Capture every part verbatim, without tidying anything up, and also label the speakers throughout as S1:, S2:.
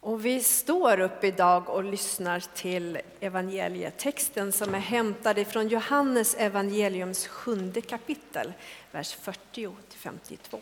S1: Och vi står upp idag och lyssnar till evangelietexten som är hämtad från Johannes evangeliums sjunde kapitel, vers fyrtio till femtiotvå.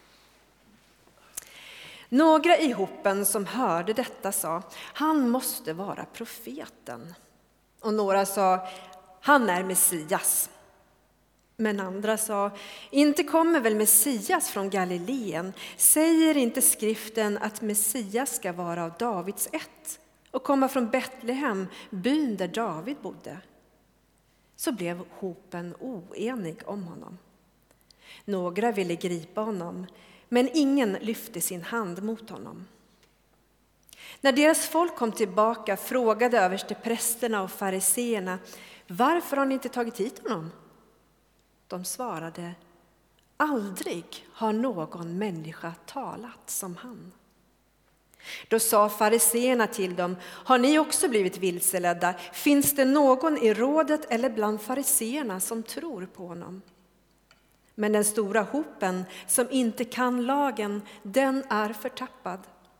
S1: Några i hopen som hörde detta sa, han måste vara profeten. Och några sa, han är Messias. Men andra sa, inte kommer väl Messias från Galileen? Säger inte skriften att Messias ska vara av Davids ett och komma från Betlehem, byn där David bodde? Så blev hopen oenig om honom. Några ville gripa honom, men ingen lyfte sin hand mot honom. När deras folk kom tillbaka frågade översteprästerna och fariseerna, varför har ni inte tagit hit honom? De svarade, aldrig har någon människa talat som han. Då sa fariseerna till dem, har ni också blivit vilseledda? Finns det någon i rådet eller bland fariseerna som tror på honom? Men den stora hopen som inte kan lagen, den är förtappad.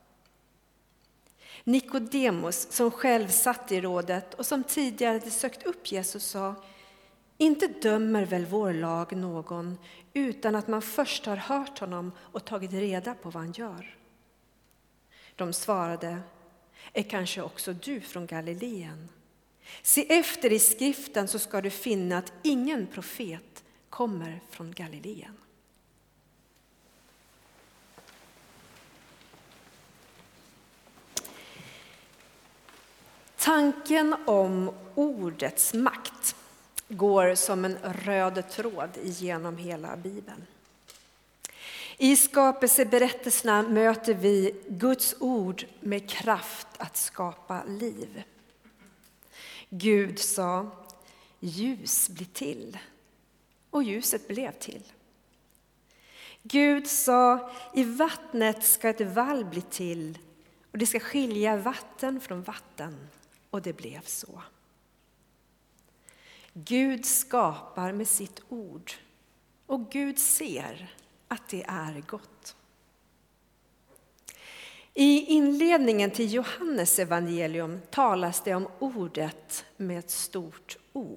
S1: Nikodemus, som själv satt i rådet och som tidigare hade sökt upp Jesus, sa, inte dömer väl vår lag någon utan att man först har hört honom och tagit reda på vad han gör. De svarade, är kanske också du från Galileen? Se efter i skriften så ska du finna att ingen profet kommer från Galileen. Tanken om ordets makt går som en röd tråd genom hela Bibeln. I skapelseberättelserna möter vi Guds ord med kraft att skapa liv. Gud sa, ljus blir till, och ljuset blev till. Gud sa, i vattnet ska ett vall bli till, och det ska skilja vatten från vatten, och det blev så. Gud skapar med sitt ord, och Gud ser att det är gott. I inledningen till Johannes evangelium talas det om ordet med ett stort O.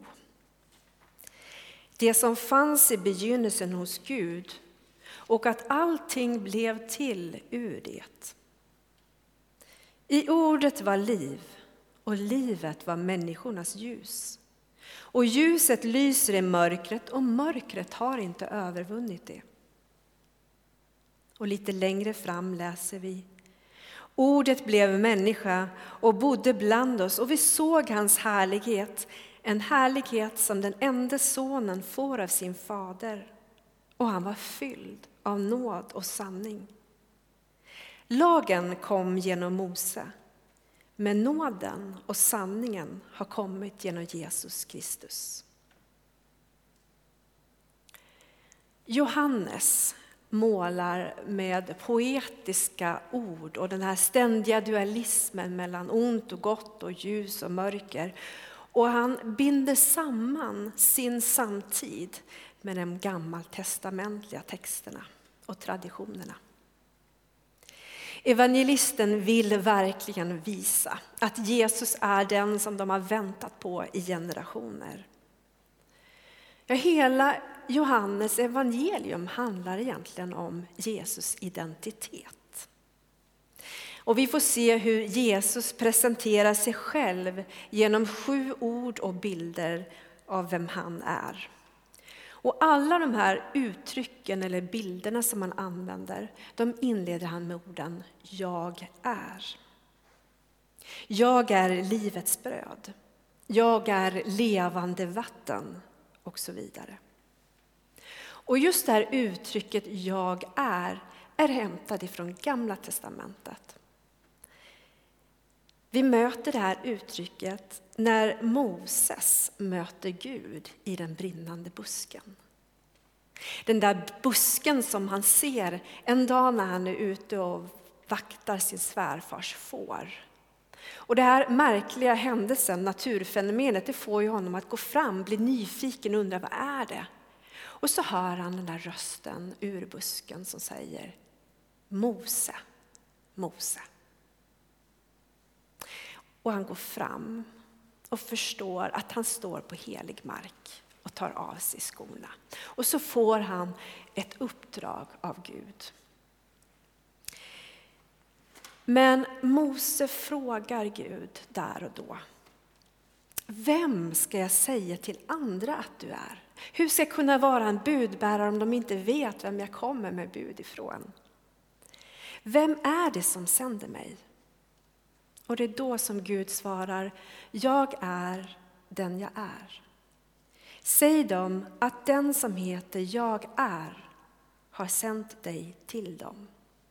S1: Det som fanns i begynnelsen hos Gud, och att allting blev till ur det. I ordet var liv, och livet var människornas ljus. Och ljuset lyser i mörkret, och mörkret har inte övervunnit det. Och lite längre fram läser vi, ordet blev människa och bodde bland oss, och vi såg hans härlighet, en härlighet som den enda sonen får av sin fader. Och han var fylld av nåd och sanning. Lagen kom genom Mose, men nåden och sanningen har kommit genom Jesus Kristus. Johannes målar med poetiska ord och den här ständiga dualismen mellan ont och gott och ljus och mörker. Och han binder samman sin samtid med de gammaltestamentliga texterna och traditionerna. Evangelisten vill verkligen visa att Jesus är den som de har väntat på i generationer. Ja, hela Johannes evangelium handlar egentligen om Jesus identitet. Och vi får se hur Jesus presenterar sig själv genom sju ord och bilder av vem han är. Och alla de här uttrycken eller bilderna som han använder, de inleder han med orden jag är. Jag är livets bröd. Jag är levande vatten och så vidare. Och just det här uttrycket jag är är hämtat ifrån Gamla testamentet. Vi möter det här uttrycket när Moses möter Gud i den brinnande busken. Den där busken som han ser en dag när han är ute och vaktar sin svärfars får. Och det här märkliga händelsen, naturfenomenet, det får ju honom att gå fram, bli nyfiken och undra vad är det? Och så hör han den där rösten ur busken som säger Mose, Mose. Och han går fram och förstår att han står på helig mark och tar av sig skorna. Och så får han ett uppdrag av Gud. Men Mose frågar Gud där och då: vem ska jag säga till andra att du är? Hur ska jag kunna vara en budbärare om de inte vet vem jag kommer med bud ifrån? Vem är det som sänder mig? Och det är då som Gud svarar: jag är den jag är. Säg dem att den som heter jag är har sänt dig till dem.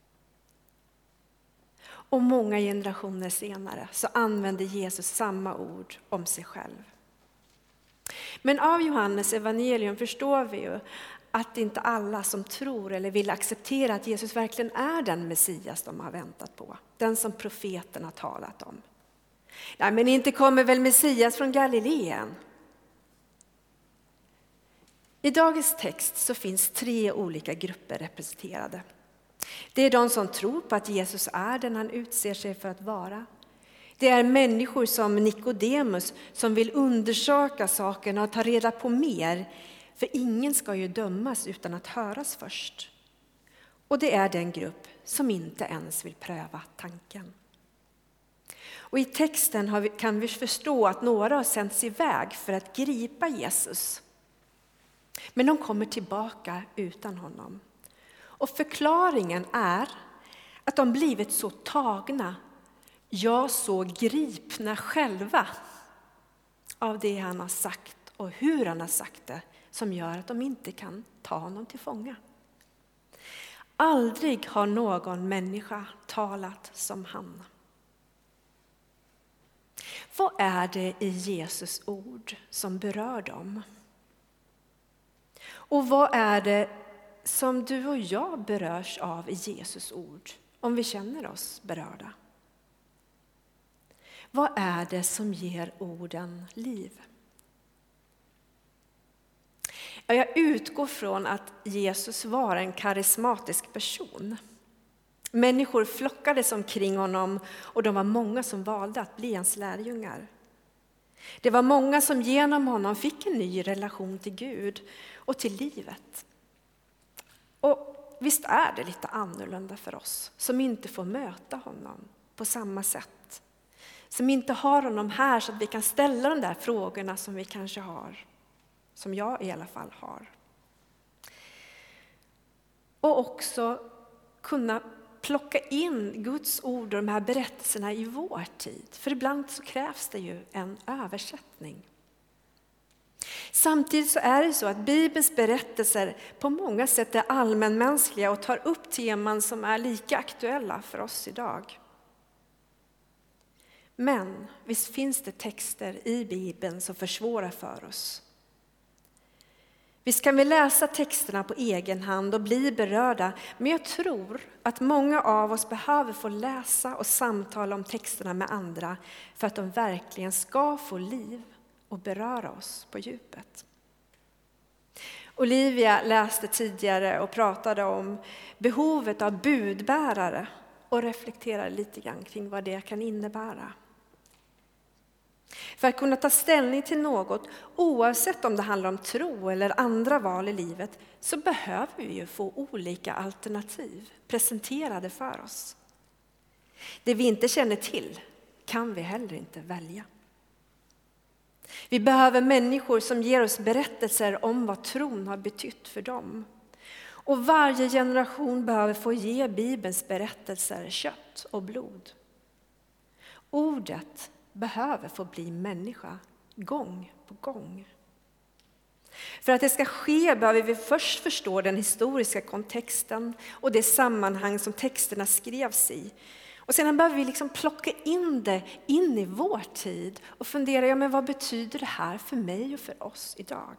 S1: Och många generationer senare så använder Jesus samma ord om sig själv. Men av Johannes evangelium förstår vi ju att inte alla som tror eller vill acceptera att Jesus verkligen är den Messias de har väntat på. Den som profeten har talat om. Nej, men inte kommer väl Messias från Galileen? I dagens text så finns tre olika grupper representerade. Det är de som tror på att Jesus är den han utser sig för att vara. Det är människor som Nikodemus som vill undersöka sakerna och ta reda på mer. För ingen ska ju dömas utan att höras först. Och det är den grupp som inte ens vill pröva tanken. Och i texten har vi, kan vi förstå att några har sänts iväg för att gripa Jesus. Men de kommer tillbaka utan honom. Och förklaringen är att de blivit så tagna, ja så gripna själva av det han har sagt och hur han har sagt det, som gör att de inte kan ta honom till fånga. Aldrig har någon människa talat som han. Vad är det i Jesus ord som berör dem? Och vad är det som du och jag berörs av i Jesus ord, om vi känner oss berörda? Vad är det som ger orden liv? Ja, jag utgår från att Jesus var en karismatisk person. Människor flockades omkring honom och de var många som valde att bli hans lärjungar. Det var många som genom honom fick en ny relation till Gud och till livet. Och visst är det lite annorlunda för oss som inte får möta honom på samma sätt. Som inte har honom här så att vi kan ställa de där frågorna som vi kanske har. Som jag i alla fall har. Och också kunna plocka in Guds ord och de här berättelserna i vår tid. För ibland så krävs det ju en översättning. Samtidigt så är det så att Bibelns berättelser på många sätt är allmänmänskliga och tar upp teman som är lika aktuella för oss idag. Men visst finns det texter i Bibeln som försvårar för oss. Visst kan vi läsa texterna på egen hand och bli berörda, men jag tror att många av oss behöver få läsa och samtala om texterna med andra för att de verkligen ska få liv och beröra oss på djupet. Olivia läste tidigare och pratade om behovet av budbärare och reflekterade lite grann kring vad det kan innebära. För att kunna ta ställning till något, oavsett om det handlar om tro eller andra val i livet, så behöver vi ju få olika alternativ presenterade för oss. Det vi inte känner till kan vi heller inte välja. Vi behöver människor som ger oss berättelser om vad tron har betytt för dem. Och varje generation behöver få ge Bibelns berättelser kött och blod. Ordet behöver få bli människa gång på gång. För att det ska ske behöver vi först förstå den historiska kontexten och det sammanhang som texterna skrevs i. Och sedan behöver vi liksom plocka in det in i vår tid och fundera, ja, men vad betyder det här för mig och för oss idag?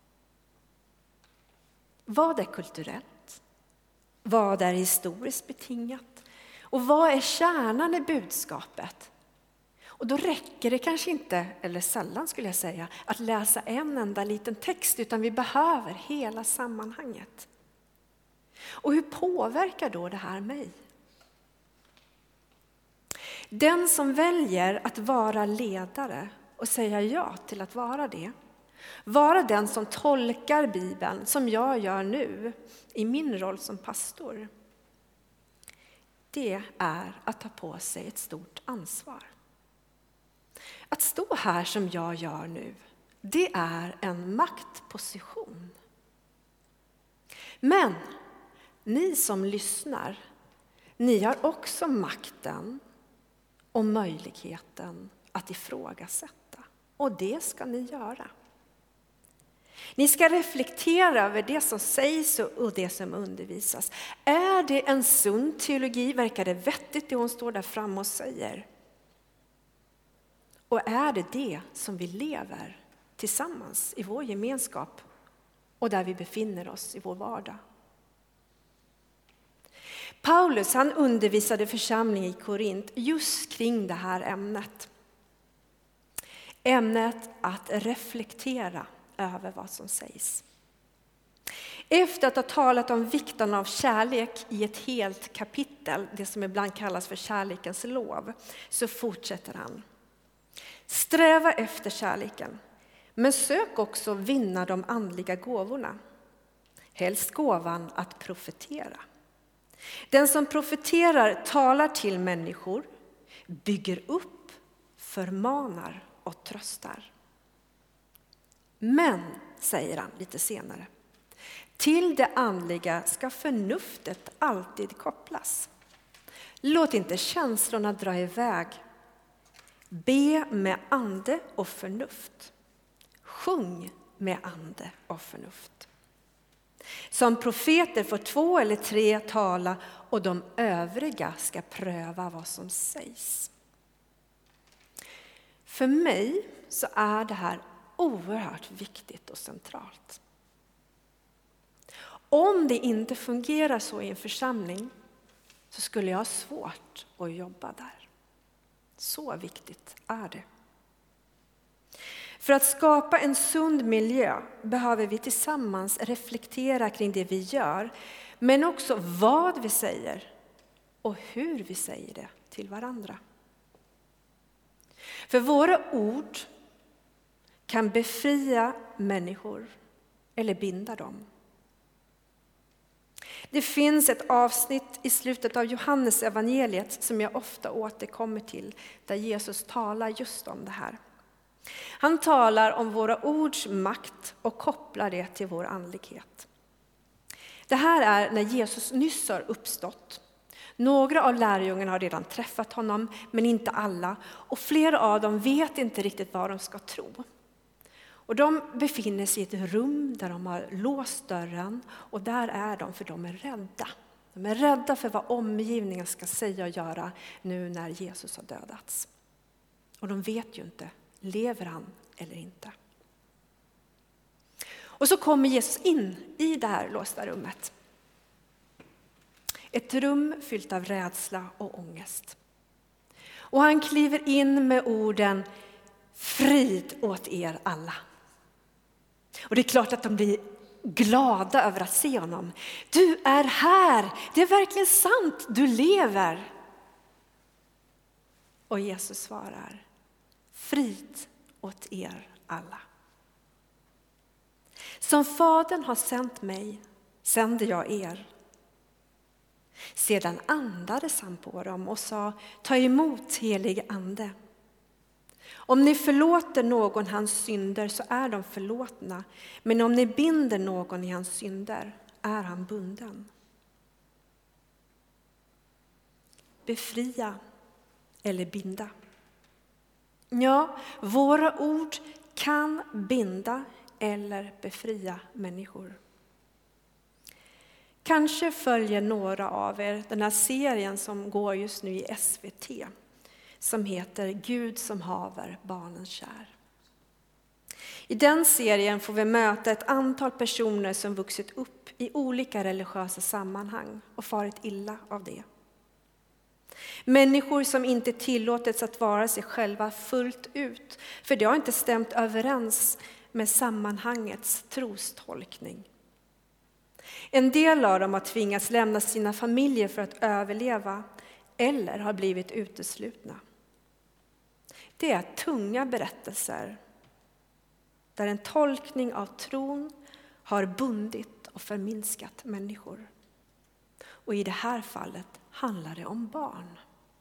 S1: Vad är kulturellt? Vad är historiskt betingat? Och vad är kärnan i budskapet? Och då räcker det kanske inte, eller sällan skulle jag säga, att läsa en enda liten text, utan vi behöver hela sammanhanget. Och hur påverkar då det här mig? Den som väljer att vara ledare och säga ja till att vara det, vara den som tolkar Bibeln som jag gör nu i min roll som pastor, det är att ta på sig ett stort ansvar. Att stå här som jag gör nu, det är en maktposition. Men ni som lyssnar, ni har också makten och möjligheten att ifrågasätta. Och det ska ni göra. Ni ska reflektera över det som sägs och det som undervisas. Är det en sund teologi? Verkar det vettigt det hon står där framme och säger? Och är det det som vi lever tillsammans i vår gemenskap och där vi befinner oss i vår vardag? Paulus, han undervisade församlingen i Korint just kring det här ämnet. Ämnet att reflektera över vad som sägs. Efter att ha talat om vikten av kärlek i ett helt kapitel, det som ibland kallas för kärlekens lov, så fortsätter han. Sträva efter kärleken, men sök också vinna de andliga gåvorna. Helst gåvan att profetera. Den som profeterar talar till människor, bygger upp, förmanar och tröstar. Men, säger han lite senare, till det andliga ska förnuftet alltid kopplas. Låt inte känslorna dra iväg. Be med ande och förnuft. Sjung med ande och förnuft. Som profeter får två eller tre tala och de övriga ska pröva vad som sägs. För mig så är det här oerhört viktigt och centralt. Om det inte fungerar så i en församling så skulle jag ha svårt att jobba där. Så viktigt är det. För att skapa en sund miljö behöver vi tillsammans reflektera kring det vi gör, men också vad vi säger och hur vi säger det till varandra. För våra ord kan befria människor eller binda dem. Det finns ett avsnitt i slutet av Johannes evangeliet som jag ofta återkommer till, där Jesus talar just om det här. Han talar om våra ords makt och kopplar det till vår andlighet. Det här är när Jesus nyss har uppstått. Några av lärjungarna har redan träffat honom, men inte alla. Och flera av dem vet inte riktigt vad de ska tro. Och de befinner sig i ett rum där de har låst dörren. Och där är de, för de är rädda. De är rädda för vad omgivningen ska säga och göra nu när Jesus har dödats. Och de vet ju inte, lever han eller inte? Och så kommer Jesus in i det här låsta rummet. Ett rum fyllt av rädsla och ångest. Och han kliver in med orden: frid åt er alla. Och det är klart att de blir glada över att se honom. Du är här, det är verkligen sant, du lever. Och Jesus svarar: frid åt er alla. Som Fadern har sänt mig, sänder jag er. Sedan andades han på dem och sa: ta emot helig ande. Om ni förlåter någon hans synder så är de förlåtna. Men om ni binder någon i hans synder är han bunden. Befria eller binda. Ja, våra ord kan binda eller befria människor. Kanske följer några av er den här serien som går just nu i S V T, som heter Gud som haver barnen kär. I den serien får vi möta ett antal personer som vuxit upp i olika religiösa sammanhang och farit illa av det. Människor som inte tillåtits att vara sig själva fullt ut, för det har inte stämt överens med sammanhangets trostolkning. En del av dem har tvingats lämna sina familjer för att överleva, eller har blivit uteslutna. Det är tunga berättelser där en tolkning av tron har bundit och förminskat människor. Och i det här fallet handlar det om barn.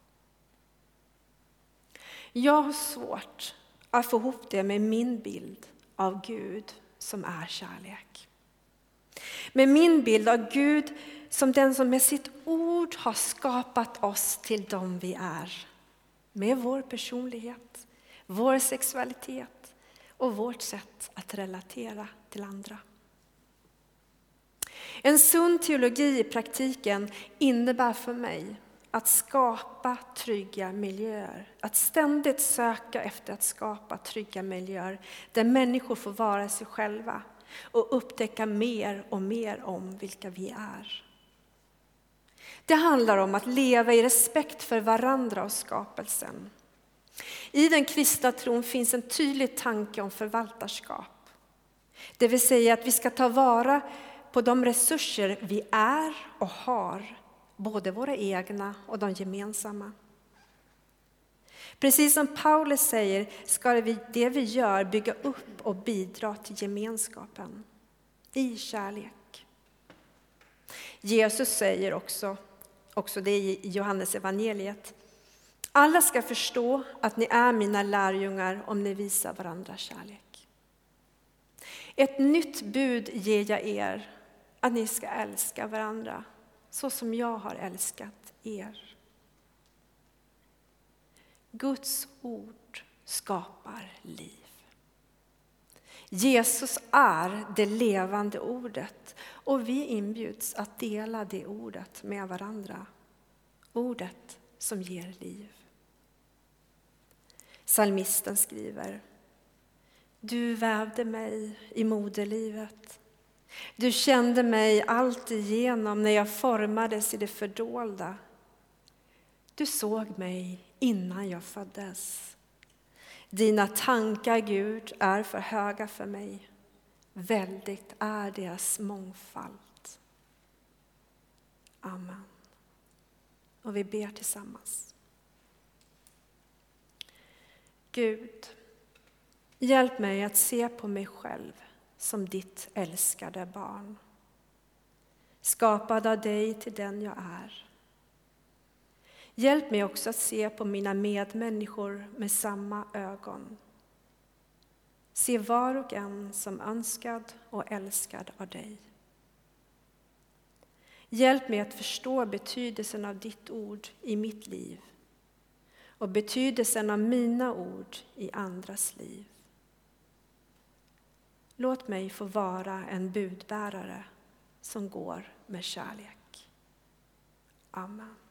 S1: Jag har svårt att få ihop det med min bild av Gud som är kärlek. Med min bild av Gud som den som med sitt ord har skapat oss till dem vi är. Med vår personlighet, vår sexualitet och vårt sätt att relatera till andra. En sund teologi i praktiken innebär för mig att skapa trygga miljöer. Att ständigt söka efter att skapa trygga miljöer där människor får vara sig själva och upptäcka mer och mer om vilka vi är. Det handlar om att leva i respekt för varandra och skapelsen. I den kristna tron finns en tydlig tanke om förvaltarskap. Det vill säga att vi ska ta vara på de resurser vi är och har, både våra egna och de gemensamma. Precis som Paulus säger ska vi, det vi gör bygga upp och bidra till gemenskapen i kärlek. Jesus säger också, också det i Johannes evangeliet: alla ska förstå att ni är mina lärjungar om ni visar varandra kärlek. Ett nytt bud ger jag er, att ni ska älska varandra så som jag har älskat er. Guds ord skapar liv. Jesus är det levande ordet och vi inbjuds att dela det ordet med varandra. Ordet som ger liv. Psalmisten skriver: du vävde mig i moderlivet. Du kände mig allt igenom när jag formades i det fördolda. Du såg mig innan jag föddes. Dina tankar, Gud, är för höga för mig. Väldigt är deras mångfald. Amen. Och vi ber tillsammans. Gud, hjälp mig att se på mig själv som ditt älskade barn. Skapad av dig till den jag är. Hjälp mig också att se på mina medmänniskor med samma ögon. Se var och en som önskad och älskad av dig. Hjälp mig att förstå betydelsen av ditt ord i mitt liv och betydelsen av mina ord i andras liv. Låt mig få vara en budbärare som går med kärlek. Amen.